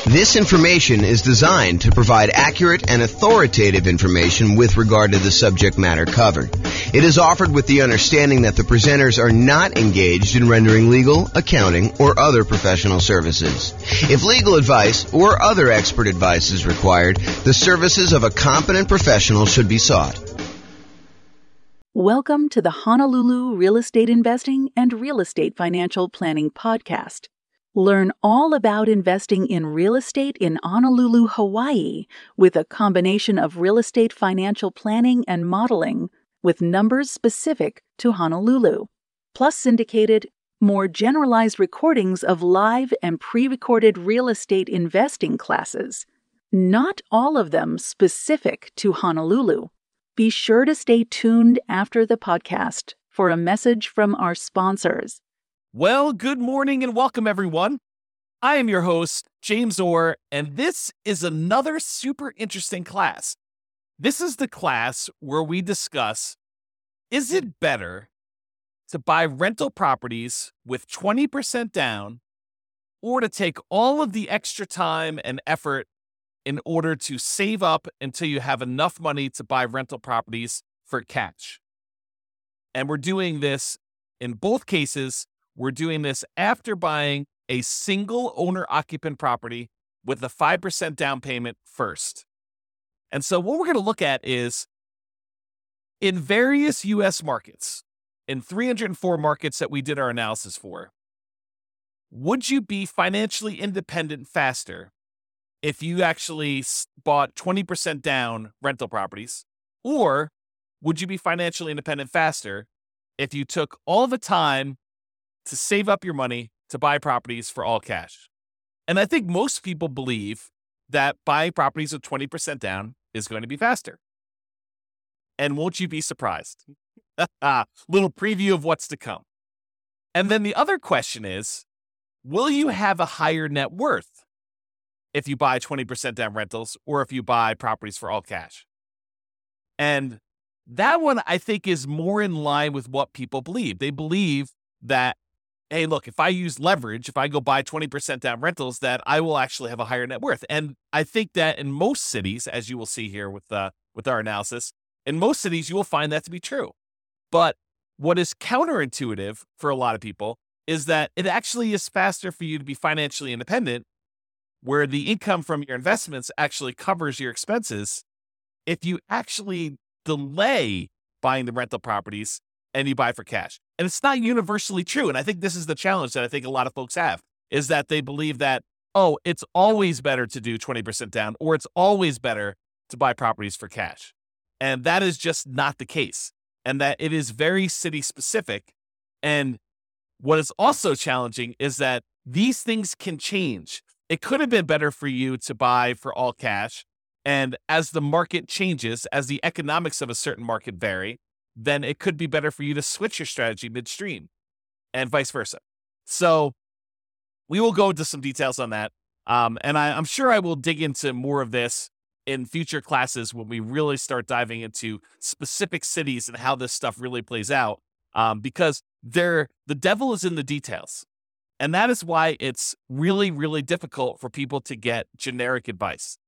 This information is designed to provide accurate and authoritative information with regard to the subject matter covered. It is offered with the understanding that the presenters are not engaged in rendering legal, accounting, or other professional services. If legal advice or other expert advice is required, the services of a competent professional should be sought. Welcome to the Honolulu Real Estate Investing and Real Estate Financial Planning Podcast. Learn all about investing in real estate in Honolulu, Hawaii, with a combination of real estate financial planning and modeling with numbers specific to Honolulu, plus syndicated, more generalized recordings of live and pre-recorded real estate investing classes, not all of them specific to Honolulu. Be sure to stay tuned after the podcast for a message from our sponsors. Well, good morning and welcome, everyone. I am your host, James Orr, and this is another super interesting class. This is the class where we discuss, is it better to buy rental properties with 20% down or to take all of the extra time and effort in order to save up until you have enough money to buy rental properties for cash? And we're doing this in both cases. We're doing this after buying a single owner-occupant property with a 5% down payment first. And so what we're going to look at is, in various U.S. markets, in 304 markets that we did our analysis for, would you be financially independent faster if you actually bought 20% down rental properties? Or would you be financially independent faster if you took all the time to save up your money to buy properties for all cash? And I think most people believe that buying properties with 20% down is going to be faster. And won't you be surprised? Little preview of what's to come. And then the other question is, will you have a higher net worth if you buy 20% down rentals or if you buy properties for all cash? And that one, I think, is more in line with what people believe. They believe that, hey, look, if I use leverage, if I go buy 20% down rentals, that I will actually have a higher net worth. And I think that in most cities, as you will see here with our analysis, in most cities, you will find that to be true. But what is counterintuitive for a lot of people is that it actually is faster for you to be financially independent, where the income from your investments actually covers your expenses, if you actually delay buying the rental properties and you buy for cash. And it's not universally true. And I think this is the challenge that I think a lot of folks have, is that they believe that, oh, it's always better to do 20% down, or it's always better to buy properties for cash. And that is just not the case. And that it is very city specific. And what is also challenging is that these things can change. It could have been better for you to buy for all cash. And as the market changes, as the economics of a certain market vary, then it could be better for you to switch your strategy midstream and vice versa. So we will go into some details on that. And I'm sure I will dig into more of this in future classes when we really start diving into specific cities and how this stuff really plays out, because the devil is in the details. And that is why it's really, really difficult for people to get generic advice.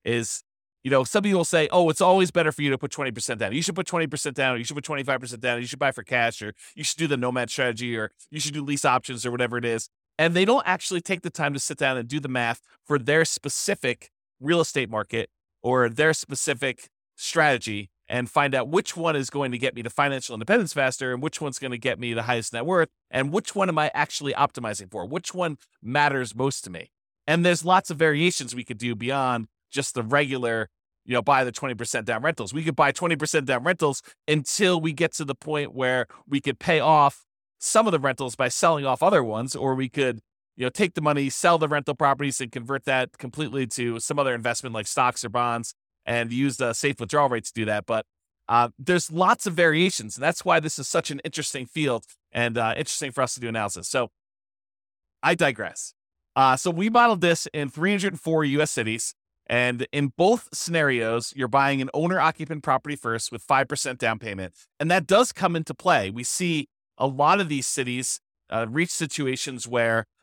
Some people will say, oh, it's always better for you to put 20% down. You should put 20% down, or you should put 25% down, or you should buy for cash, or you should do the nomad strategy, or you should do lease options, or whatever it is. And they don't actually take the time to sit down and do the math for their specific real estate market or their specific strategy and find out which one is going to get me to financial independence faster and which one's going to get me the highest net worth and which one am I actually optimizing for, which one matters most to me. And there's lots of variations we could do beyond just the regular, buy the 20% down rentals. We could buy 20% down rentals until we get to the point where we could pay off some of the rentals by selling off other ones, or we could, take the money, sell the rental properties and convert that completely to some other investment like stocks or bonds and use the safe withdrawal rates to do that. But there's lots of variations. And that's why this is such an interesting field and interesting for us to do analysis. So I digress. So we modeled this in 304 U.S. cities. And in both scenarios, you're buying an owner-occupant property first with 5% down payment. And that does come into play. We see a lot of these cities reach situations where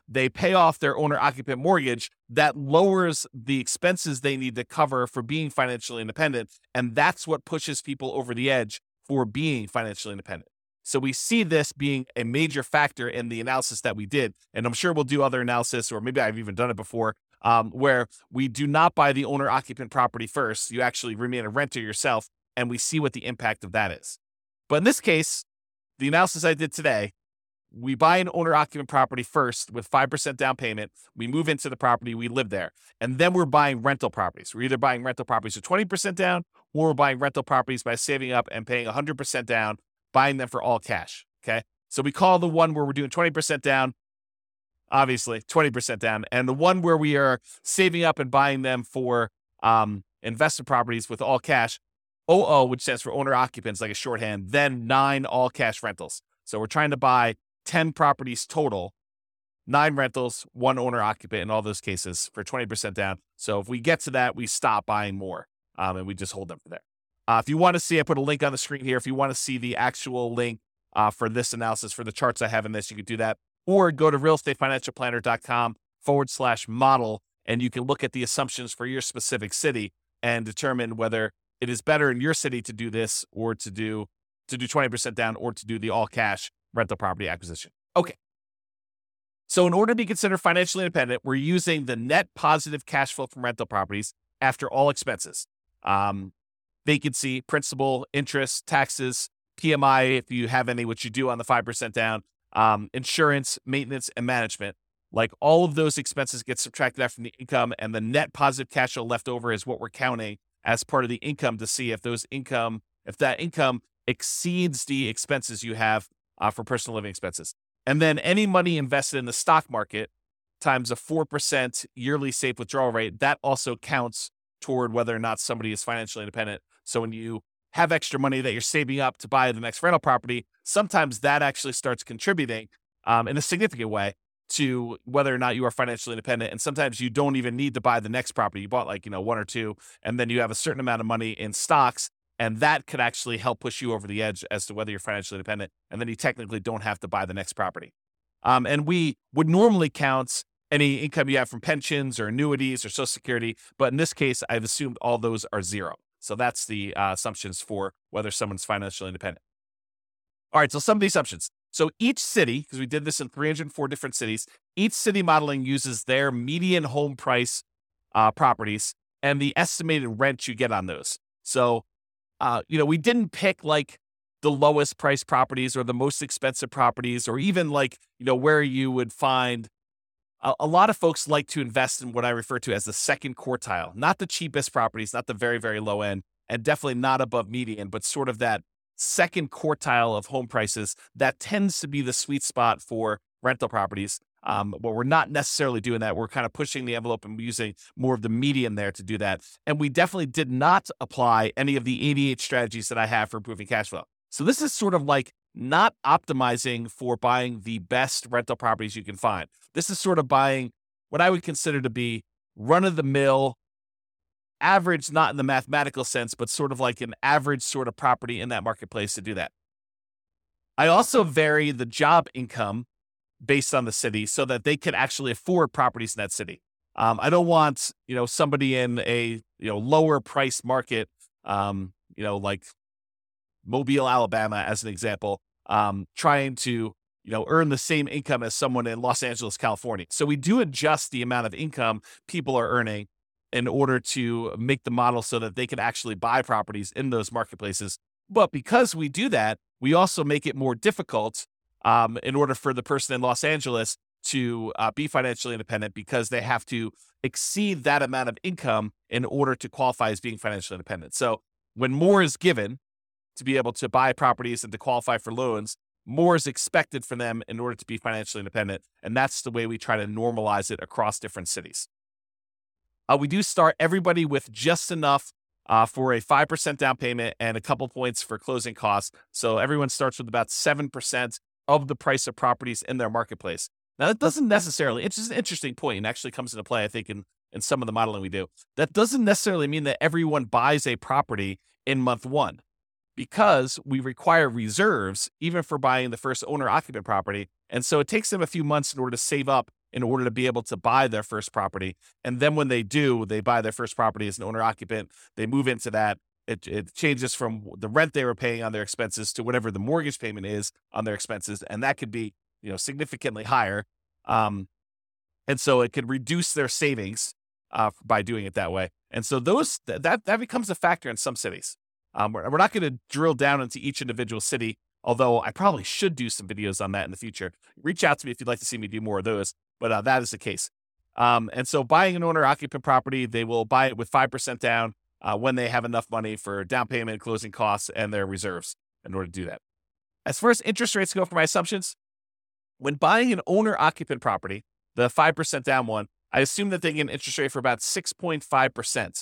they pay off their owner-occupant mortgage, that lowers the expenses they need to cover for being financially independent, and that's what pushes people over the edge for being financially independent. So we see this being a major factor in the analysis that we did, and I'm sure we'll do other analysis, or maybe I've even done it before, where we do not buy the owner-occupant property first. You actually remain a renter yourself, and we see what the impact of that is. But in this case, the analysis I did today, we buy an owner-occupant property first with 5% down payment. We move into the property, we live there. And then we're buying rental properties. We're either buying rental properties with 20% down, or we're buying rental properties by saving up and paying 100% down, buying them for all cash, okay? So we call the one where we're doing 20% down, obviously, 20% down. And the one where we are saving up and buying them for investment properties with all cash, OO, which stands for owner-occupants, like a shorthand, then 9 all-cash rentals. So we're trying to buy 10 properties total, 9 rentals, 1 owner-occupant in all those cases for 20% down. So if we get to that, we stop buying more, and we just hold them for there. If you want to see, I put a link on the screen here. If you want to see the actual link for this analysis, for the charts I have in this, you can do that. Or go to realestatefinancialplanner.com/model, and you can look at the assumptions for your specific city and determine whether it is better in your city to do this, or to do 20% down, or to do the all-cash rental property acquisition. Okay. So in order to be considered financially independent, we're using the net positive cash flow from rental properties after all expenses. Vacancy, principal, interest, taxes, PMI, if you have any, which you do on the 5% down, insurance, maintenance, and management. Like, all of those expenses get subtracted out from the income, and the net positive cash flow left over is what we're counting as part of the income to see if that income exceeds the expenses you have for personal living expenses. And then any money invested in the stock market times a 4% yearly safe withdrawal rate, that also counts toward whether or not somebody is financially independent. So when you have extra money that you're saving up to buy the next rental property, sometimes that actually starts contributing in a significant way to whether or not you are financially independent. And sometimes you don't even need to buy the next property. You bought 1 or 2, and then you have a certain amount of money in stocks, and that could actually help push you over the edge as to whether you're financially independent. And then you technically don't have to buy the next property. And we would normally count any income you have from pensions or annuities or Social Security, but in this case, I've assumed all those are 0. So that's the assumptions for whether someone's financially independent. All right, so some of the assumptions. So each city, because we did this in 304 different cities, each city modeling uses their median home price properties and the estimated rent you get on those. So, we didn't pick the lowest price properties or the most expensive properties, or even where you would find a lot of folks like to invest in what I refer to as the second quartile, not the cheapest properties, not the very, very low end, and definitely not above median, but sort of that second quartile of home prices. That tends to be the sweet spot for rental properties. But we're not necessarily doing that. We're kind of pushing the envelope and using more of the median there to do that. And we definitely did not apply any of the 88 strategies that I have for improving cash flow. So this is sort of not optimizing for buying the best rental properties you can find. This is sort of buying what I would consider to be run-of-the-mill, average, not in the mathematical sense, but sort of like an average sort of property in that marketplace to do that. I also vary the job income based on the city so that they can actually afford properties in that city. I don't want, somebody in a, lower price market, like Mobile, Alabama, as an example, trying to, earn the same income as someone in Los Angeles, California. So we do adjust the amount of income people are earning in order to make the model so that they can actually buy properties in those marketplaces. But because we do that, we also make it more difficult in order for the person in Los Angeles to be financially independent, because they have to exceed that amount of income in order to qualify as being financially independent. So when more is given to be able to buy properties and to qualify for loans, more is expected from them in order to be financially independent. And that's the way we try to normalize it across different cities. We do start everybody with just enough for a 5% down payment and a couple points for closing costs. So everyone starts with about 7% of the price of properties in their marketplace. Now, that doesn't necessarily, it's just an interesting point and actually comes into play, I think, in some of the modeling we do. That doesn't necessarily mean that everyone buys a property in month 1, because we require reserves even for buying the first owner-occupant property. And so it takes them a few months in order to save up in order to be able to buy their first property. And then when they do, they buy their first property as an owner occupant. They move into that. It changes from the rent they were paying on their expenses to whatever the mortgage payment is on their expenses. And that could be, significantly higher. And so it could reduce their savings by doing it that way. And so that becomes a factor in some cities. We're not going to drill down into each individual city, although I probably should do some videos on that in the future. Reach out to me if you'd like to see me do more of those, but that is the case. And so buying an owner-occupant property, they will buy it with 5% down when they have enough money for down payment, closing costs, and their reserves in order to do that. As far as interest rates go for my assumptions, when buying an owner-occupant property, the 5% down one, I assume that they get an interest rate for about 6.5%.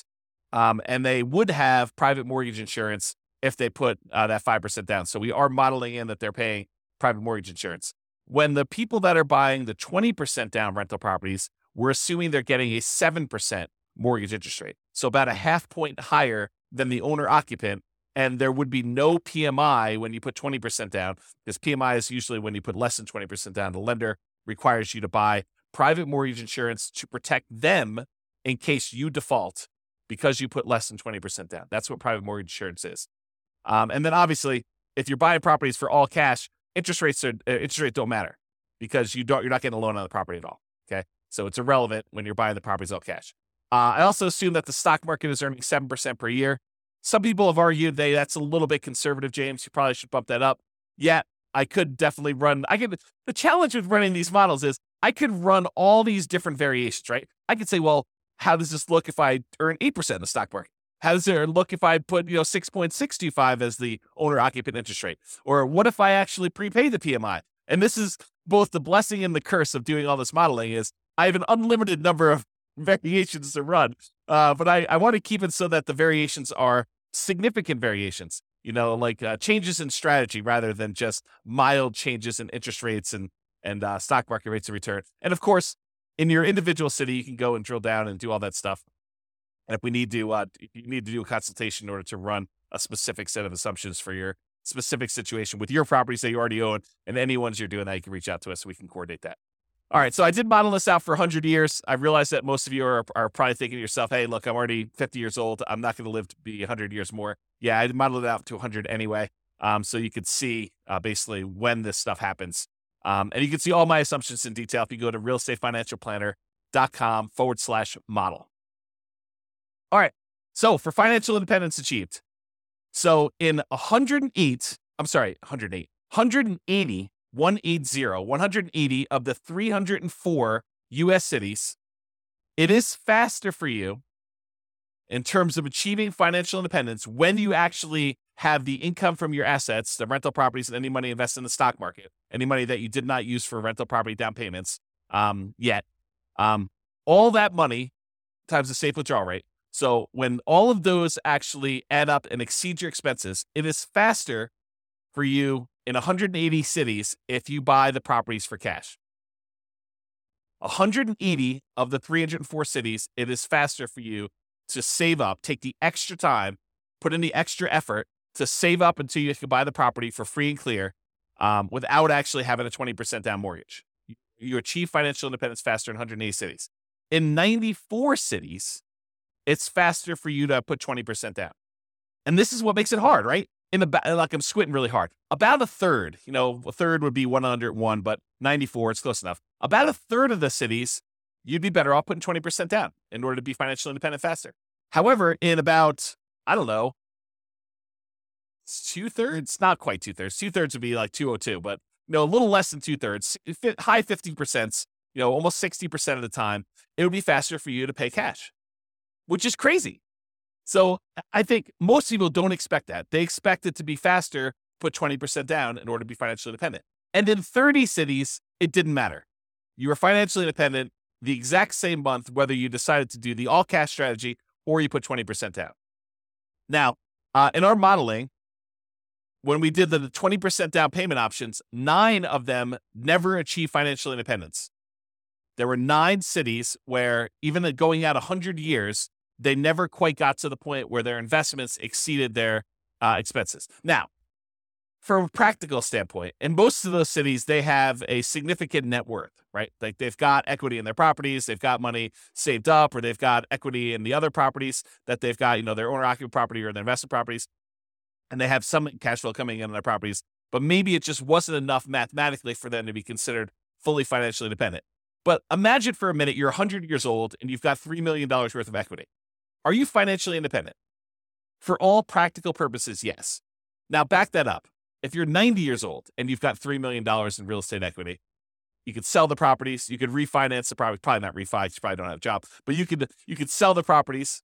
And they would have private mortgage insurance if they put that 5% down. So we are modeling in that they're paying private mortgage insurance. When the people that are buying the 20% down rental properties, we're assuming they're getting a 7% mortgage interest rate. So about a half point higher than the owner occupant. And there would be no PMI when you put 20% down, because PMI is usually when you put less than 20% down. The lender requires you to buy private mortgage insurance to protect them in case you default because you put less than 20% down. That's what private mortgage insurance is. And then obviously, if you're buying properties for all cash, interest rates don't matter because you're not getting a loan on the property at all. Okay, so it's irrelevant when you're buying the properties all cash. I also assume that the stock market is earning 7% per year. Some people have argued that's a little bit conservative, James. You probably should bump that up. Yeah, I could definitely run. The challenge with running these models is I could run all these different variations, right? I could say, well, how does this look if I earn 8% in the stock market? How does it look if I put 6.625 as the owner occupant interest rate? Or what if I actually prepay the PMI? And this is both the blessing and the curse of doing all this modeling is I have an unlimited number of variations to run. But I want to keep it so that the variations are significant variations, like changes in strategy rather than just mild changes in interest rates and stock market rates of return. And of course, in your individual city, you can go and drill down and do all that stuff. And if you need to do a consultation in order to run a specific set of assumptions for your specific situation with your properties that you already own and any ones you're doing that, you can reach out to us so we can coordinate that. All right, so I did model this out for 100 years. I realize that most of you are probably thinking to yourself, hey, look, I'm already 50 years old. I'm not going to live to be 100 years more. Yeah, I modeled it out to 100 anyway, so you could see basically when this stuff happens. And you can see all my assumptions in detail if you go to realestatefinancialplanner.com/model. All right, so for financial independence achieved. So in 180 of the 304 U.S. cities, it is faster for you in terms of achieving financial independence when you actually have the income from your assets, the rental properties, and any money invested in the stock market, any money that you did not use for rental property down payments yet. All that money times the safe withdrawal rate. So when all of those actually add up and exceed your expenses, it is faster for you in 180 cities if you buy the properties for cash. 180 of the 304 cities, it is faster for you to save up, take the extra time, put in the extra effort to save up until you can buy the property for free and clear without actually having a 20% down mortgage. You achieve financial independence faster in 180 cities. In 94 cities, it's faster for you to put 20% down. And this is what makes it hard, right? I'm squinting really hard. About a third, a third would be 101, but 94, it's close enough. About a third of the cities, you'd be better off putting 20% down in order to be financially independent faster. However, in about, two-thirds, not quite two-thirds. Two-thirds would be like 202, but a little less than two-thirds, high 50%, almost 60% of the time, it would be faster for you to pay cash, which is crazy. So I think most people don't expect that. They expect it to be faster, put 20% down in order to be financially independent. And in 30 cities, it didn't matter. You were financially independent the exact same month, whether you decided to do the all cash strategy or you put 20% down. Now, in our modeling, when we did the 20% down payment options, 9 of them never achieved financial independence. There were 9 cities where even going out 100 years, they never quite got to the point where their investments exceeded their expenses. Now, from a practical standpoint, in most of those cities, they have a significant net worth, right? Like they've got equity in their properties, they've got money saved up, or they've got equity in the other properties that they've got, their owner-occupied property or their investment properties, and they have some cash flow coming in on their properties, but maybe it just wasn't enough mathematically for them to be considered fully financially independent. But imagine for a minute, you're 100 years old and you've got $3 million worth of equity. Are you financially independent? For all practical purposes, yes. Now back that up. If you're 90 years old and you've got $3 million in real estate equity, you could sell the properties, you could refinance the property, probably not refi, you probably don't have a job, but you could sell the properties.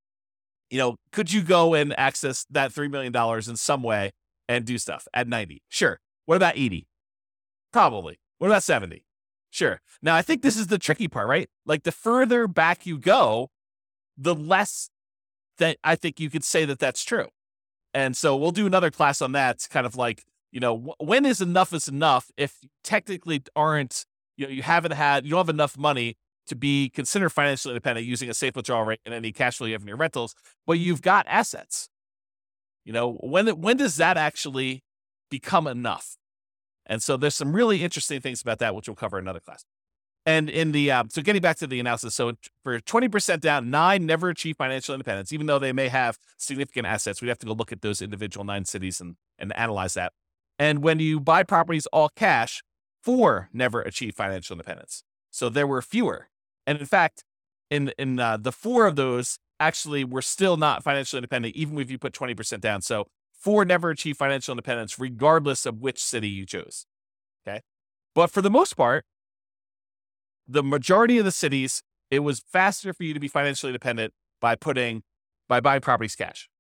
Could you go and access that $3 million in some way and do stuff at 90? Sure. What about 80? Probably. What about 70? Sure. Now, I think this is the tricky part, right? Like the further back you go, the less that I think you could say that that's true. And so we'll do another class on that. It's kind of like, when is enough if you technically aren't, you don't have enough money to be considered financially independent using a safe withdrawal rate and any cash flow you have in your rentals, but you've got assets. When does that actually become enough? And so there's some really interesting things about that, which we'll cover in another class. And in the so getting back to the analysis, so for 20% down, 9 never achieve financial independence, even though they may have significant assets. We'd have to go look at those individual 9 cities and analyze that. And when you buy properties all cash, 4 never achieve financial independence. So there were fewer. And in fact, in the 4 of those actually were still not financially independent, even if you put 20% down. So 4 never achieve financial independence, regardless of which city you chose. Okay. But for the most part, the majority of the cities, it was faster for you to be financially independent by buying properties cash.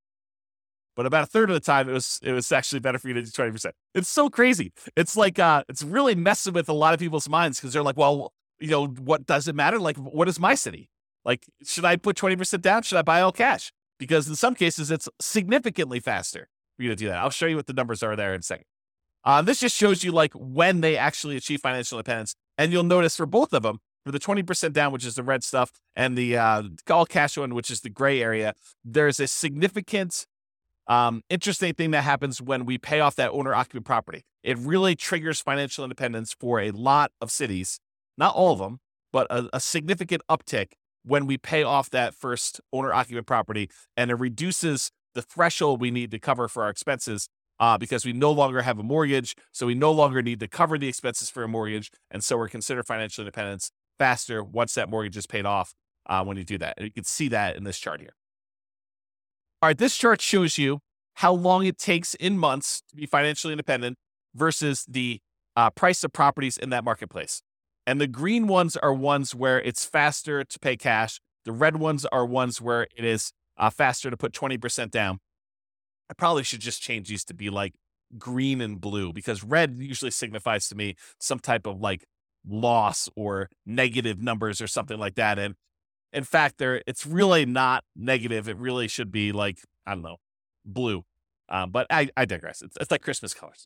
But about a third of the time, it was actually better for you to do 20%. It's so crazy. It's like, it's really messing with a lot of people's minds because they're like, well, what does it matter? Like, what is my city? Like, should I put 20% down? Should I buy all cash? Because in some cases, it's significantly faster for you to do that. I'll show you what the numbers are there in a second. This just shows you like when they actually achieve financial independence. And you'll notice for both of them, for the 20% down, which is the red stuff, and the all cash one, which is the gray area, there's a significant interesting thing that happens when we pay off that owner-occupied property. It really triggers financial independence for a lot of cities, not all of them, but a significant uptick when we pay off that first owner-occupied property, and it reduces the threshold we need to cover for our expenses because we no longer have a mortgage, so we no longer need to cover the expenses for a mortgage, and so we're considered financial independence faster once that mortgage is paid off when you do that. And you can see that in this chart here. All right, this chart shows you how long it takes in months to be financially independent versus the price of properties in that marketplace. And the green ones are ones where it's faster to pay cash. The red ones are ones where it is faster to put 20% down. I probably should just change these to be like green and blue because red usually signifies to me some type of like loss or negative numbers or something like that. And in fact, it's really not negative. It really should be like, I don't know, blue. But I digress. It's like Christmas colors.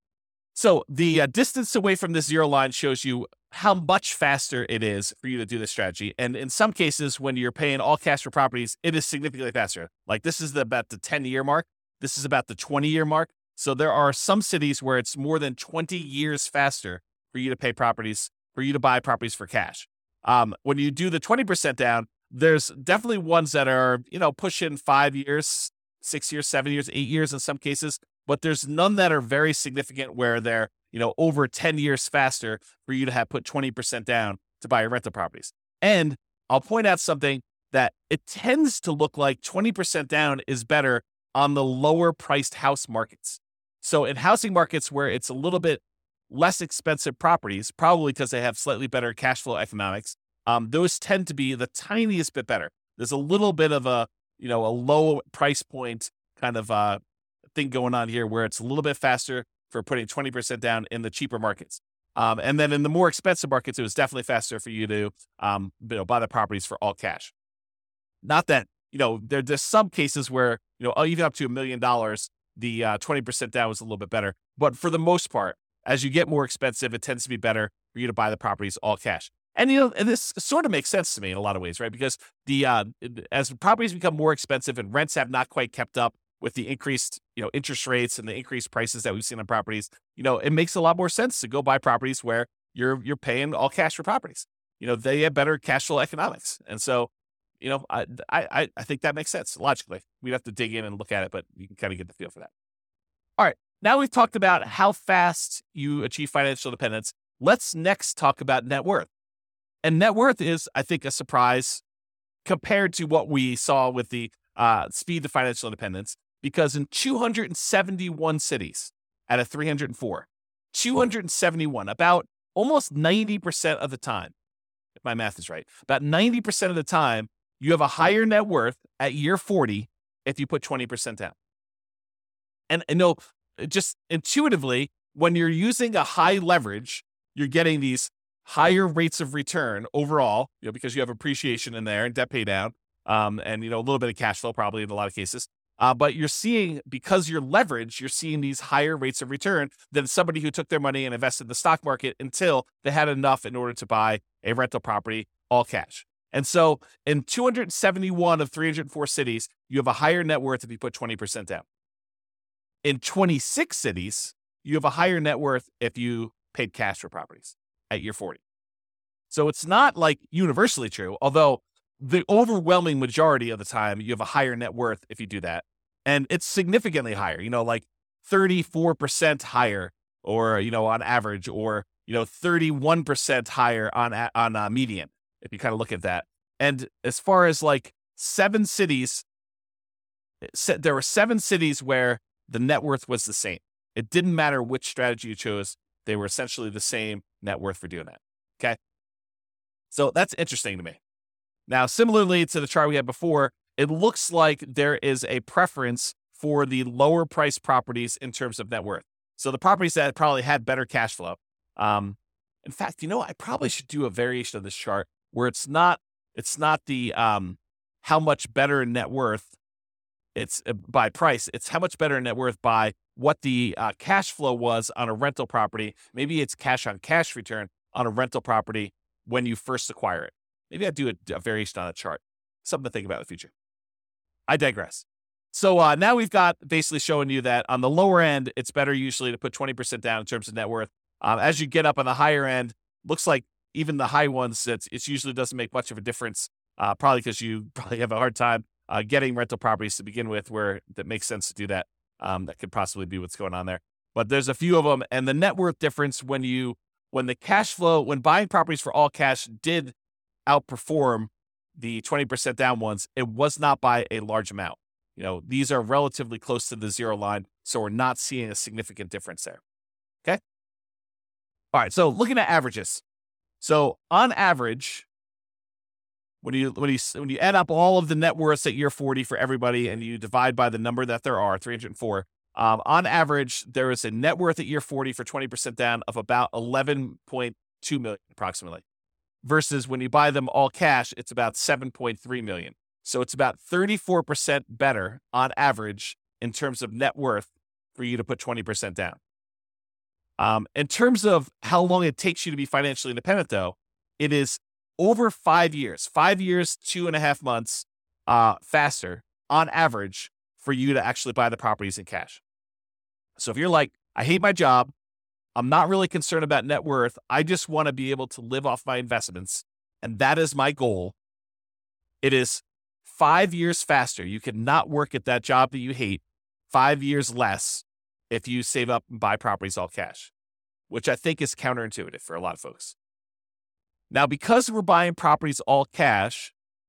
So the distance away from the zero line shows you how much faster it is for you to do this strategy. And in some cases, when you're paying all cash for properties, it is significantly faster. Like this is about the 10-year mark. This is about the 20-year mark. So there are some cities where it's more than 20 years faster for you to pay properties, for you to buy properties for cash. When you do the 20% down, there's definitely ones that are, pushing 5 years, 6 years, 7 years, 8 years in some cases, but there's none that are very significant where they're, over 10 years faster for you to have put 20% down to buy your rental properties. And I'll point out something that it tends to look like 20% down is better on the lower priced house markets. So in housing markets where it's a little bit less expensive properties, probably because they have slightly better cash flow economics, those tend to be the tiniest bit better. There's a little bit of a low price point kind of thing going on here where it's a little bit faster for putting 20% down in the cheaper markets. And then in the more expensive markets, it was definitely faster for you to buy the properties for all cash. Not that, there's some cases where, even up to $1 million, the 20% down was a little bit better. But for the most part, as you get more expensive, it tends to be better for you to buy the properties all cash. And, and this sort of makes sense to me in a lot of ways, right? Because as properties become more expensive and rents have not quite kept up with the increased, interest rates and the increased prices that we've seen on properties, it makes a lot more sense to go buy properties where you're paying all cash for properties. They have better cash flow economics. And so, I think that makes sense logically. We'd have to dig in and look at it, but you can kind of get the feel for that. All right. Now we've talked about how fast you achieve financial independence. Let's next talk about net worth. And net worth is, I think, a surprise compared to what we saw with the speed to financial independence, because in 271 cities out of 304, 271, about almost 90% of the time, if my math is right, about 90% of the time, you have a higher net worth at year 40 if you put 20% down. And just intuitively, when you're using a high leverage, you're getting these higher rates of return overall, because you have appreciation in there and debt pay down, and a little bit of cash flow probably in a lot of cases. But you're seeing, because you're leveraged, you're seeing these higher rates of return than somebody who took their money and invested in the stock market until they had enough in order to buy a rental property all cash. And so in 271 of 304 cities, you have a higher net worth if you put 20% down. In 26 cities, you have a higher net worth if you paid cash for properties at year 40. So it's not like universally true, although the overwhelming majority of the time, you have a higher net worth if you do that. And it's significantly higher, like 34% higher, or, on average, or, 31% higher on median, if you kind of look at that. And as far as like 7 cities, there were 7 cities where the net worth was the same. It didn't matter which strategy you chose. They were essentially the same net worth for doing that. Okay. So that's interesting to me. Now, similarly to the chart we had before, it looks like there is a preference for the lower priced properties in terms of net worth. So the properties that probably had better cash flow. In fact, I probably should do a variation of this chart where it's not the how much better net worth it's by price. It's how much better net worth by what the cash flow was on a rental property. Maybe it's cash on cash return on a rental property when you first acquire it. Maybe I'd do a variation on a chart. Something to think about in the future. I digress. So now we've got basically showing you that on the lower end, it's better usually to put 20% down in terms of net worth. As you get up on the higher end, looks like even the high ones, it usually doesn't make much of a difference, probably because you probably have a hard time getting rental properties to begin with where that makes sense to do that. That could possibly be what's going on there. But there's a few of them. And the net worth difference when the cash flow, when buying properties for all cash did outperform the 20% down ones, it was not by a large amount. These are relatively close to the zero line, so we're not seeing a significant difference there. Okay. All right. So looking at averages. So on average, when you add up all of the net worths at year 40 for everybody and you divide by the number that there are, 304, on average, there is a net worth at year 40 for 20% down of about 11.2 million approximately. Versus when you buy them all cash, it's about 7.3 million. So it's about 34% better on average in terms of net worth for you to put 20% down. In terms of how long it takes you to be financially independent, though, it is over 5 years, 2.5 months faster on average for you to actually buy the properties in cash. So if you're like, I hate my job, I'm not really concerned about net worth, I just want to be able to live off my investments, and that is my goal, it is 5 years faster. You cannot work at that job that you hate 5 years less if you save up and buy properties all cash, which I think is counterintuitive for a lot of folks. Now, because we're buying properties all cash,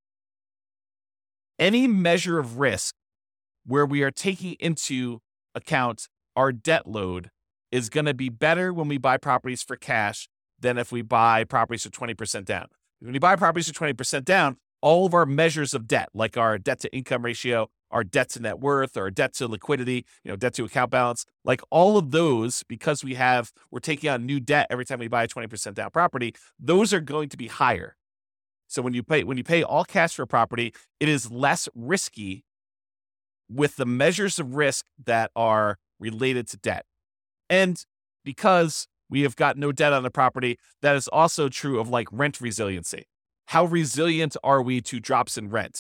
any measure of risk where we are taking into account our debt load is going to be better when we buy properties for cash than if we buy properties for 20% down. When you buy properties for 20% down, all of our measures of debt, like our debt to income ratio, our debt to net worth, or debt to liquidity, debt to account balance, like all of those, because we're taking on new debt every time we buy a 20% down property, those are going to be higher. So when you pay all cash for a property, it is less risky with the measures of risk that are related to debt. And because we have got no debt on the property, that is also true of like rent resiliency. How resilient are we to drops in rent?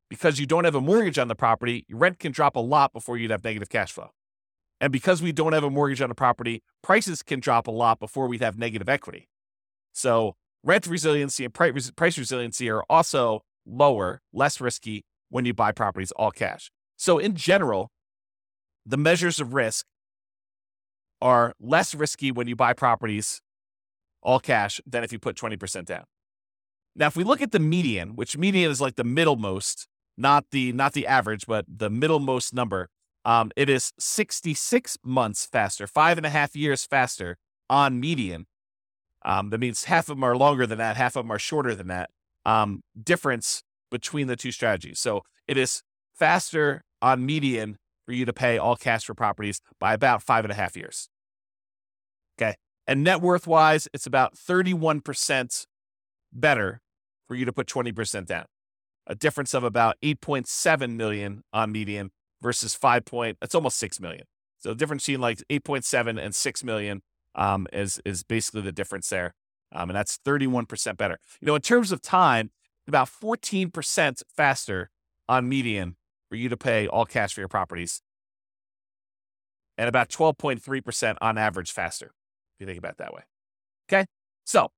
because you don't have a mortgage on the property, your rent can drop a lot before you'd have negative cash flow. And because we don't have a mortgage on the property, prices can drop a lot before we'd have negative equity. So rent resiliency and price resiliency are also lower, less risky when you buy properties all cash. So in general, the measures of risk are less risky when you buy properties all cash than if you put 20% down. Now, if we look at the median, which median is like the middlemost, not the average, but the middlemost number, it is 66 months faster, 5.5 years faster on median. That means half of them are longer than that, half of them are shorter than that. Difference between the two strategies. So it is faster on median for you to pay all cash for properties by about 5.5 years. Okay. And net worth wise, it's about 31% better for you to put 20% down. A difference of about 8.7 million on median versus it's almost 6 million. So the difference between like 8.7 and 6 million is basically the difference there. And that's 31% better. In terms of time, about 14% faster on median for you to pay all cash for your properties. And about 12.3% on average faster, if you think about it that way. Okay. So,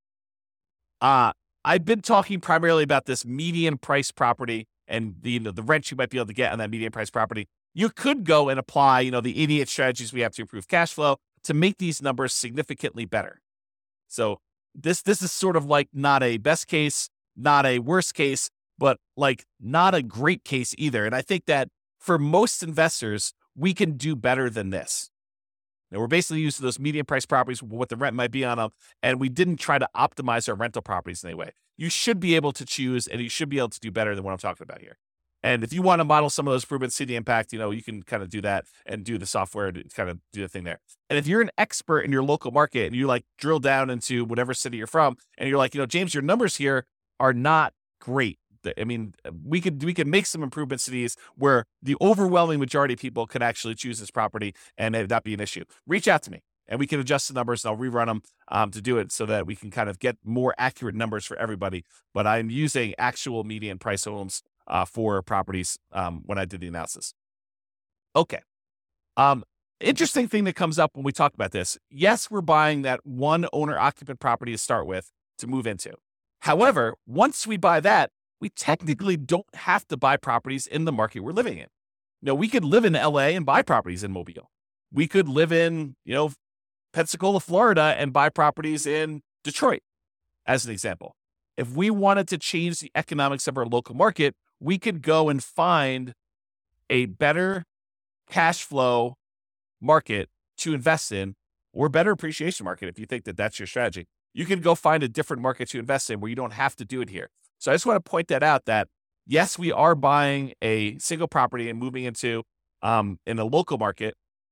I've been talking primarily about this median price property and the rent you might be able to get on that median price property. You could go and apply, the 88 strategies we have to improve cash flow to make these numbers significantly better. So this is sort of like not a best case, not a worst case, but like not a great case either. And I think that for most investors, we can do better than this. Now, we're basically using those median price properties, what the rent might be on them, and we didn't try to optimize our rental properties in any way. You should be able to choose, and you should be able to do better than what I'm talking about here. And if you want to model some of those improvements, see the impact, you can kind of do that and do the software to kind of do the thing there. And if you're an expert in your local market and you like drill down into whatever city you're from, and you're like, James, your numbers here are not great. I mean, we could make some improvements to these where the overwhelming majority of people could actually choose this property and it not be an issue. Reach out to me and we can adjust the numbers and I'll rerun them to do it so that we can kind of get more accurate numbers for everybody. But I'm using actual median price homes for properties when I did the analysis. Okay. Interesting thing that comes up when we talk about this. Yes, we're buying that one owner occupant property to start with to move into. However, once we buy that, we technically don't have to buy properties in the market we're living in. We could live in LA and buy properties in Mobile. We could live in, Pensacola, Florida and buy properties in Detroit, as an example. If we wanted to change the economics of our local market, we could go and find a better cash flow market to invest in or better appreciation market if you think that that's your strategy. You can go find a different market to invest in where you don't have to do it here. So I just want to point that out that, yes, we are buying a single property and moving into in a local market.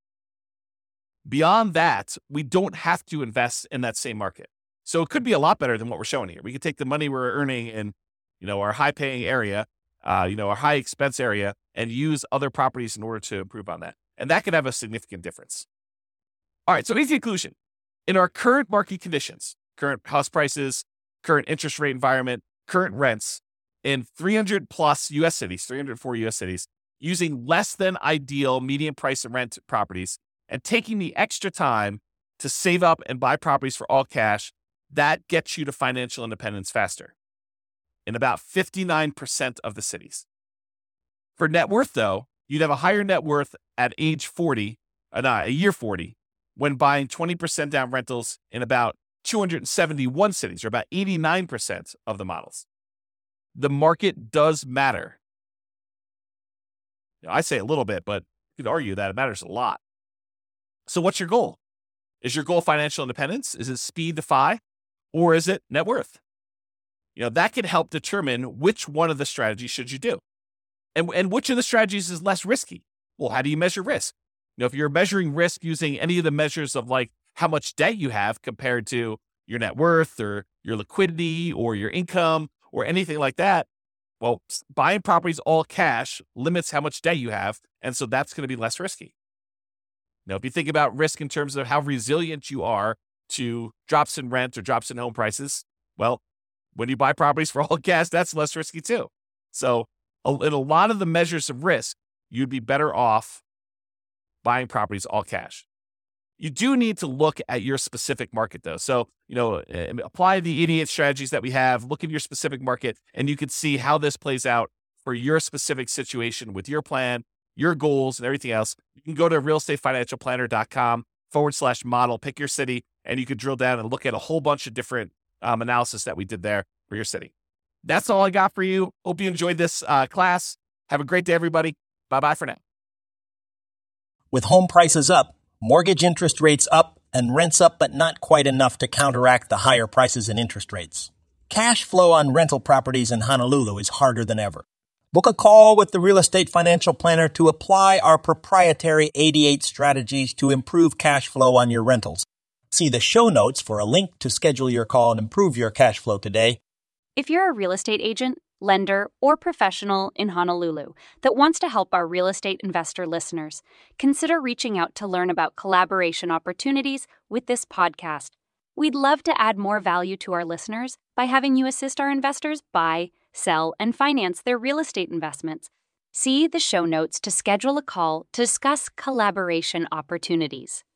Beyond that, we don't have to invest in that same market. So it could be a lot better than what we're showing here. We could take the money we're earning in, our high-paying area, our high-expense area, and use other properties in order to improve on that. And that could have a significant difference. All right, so easy conclusion. In our current market conditions, current house prices, current interest rate environment, current rents in 300 plus U.S. cities, 304 U.S. cities, using less than ideal median price and rent properties and taking the extra time to save up and buy properties for all cash, that gets you to financial independence faster in about 59% of the cities. For net worth, though, you'd have a higher net worth at age 40, year 40, when buying 20% down rentals in about 271 cities, or about 89% of the models. The market does matter. I say a little bit, but you could argue that it matters a lot. So what's your goal? Is your goal financial independence? Is it speed to FI? Or is it net worth? That can help determine which one of the strategies should you do. And which of the strategies is less risky? Well, how do you measure risk? If you're measuring risk using any of the measures of like how much debt you have compared to your net worth or your liquidity or your income or anything like that, well, buying properties all cash limits how much debt you have. And so that's going to be less risky. Now, if you think about risk in terms of how resilient you are to drops in rent or drops in home prices, well, when you buy properties for all cash, that's less risky too. So in a lot of the measures of risk, you'd be better off buying properties all cash. You do need to look at your specific market, though. So, apply the 88 strategies that we have, look at your specific market, and you can see how this plays out for your specific situation with your plan, your goals, and everything else. You can go to realestatefinancialplanner.com/model, pick your city, and you can drill down and look at a whole bunch of different analysis that we did there for your city. That's all I got for you. Hope you enjoyed this class. Have a great day, everybody. Bye-bye for now. With home prices up, mortgage interest rates up, and rents up but not quite enough to counteract the higher prices and interest rates, cash flow on rental properties in Honolulu is harder than ever. Book a call with the Real Estate Financial Planner to apply our proprietary 88 strategies to improve cash flow on your rentals. See the show notes for a link to schedule your call and improve your cash flow today. If you're a real estate agent, lender, or professional in Honolulu that wants to help our real estate investor listeners, consider reaching out to learn about collaboration opportunities with this podcast. We'd love to add more value to our listeners by having you assist our investors buy, sell, and finance their real estate investments. See the show notes to schedule a call to discuss collaboration opportunities.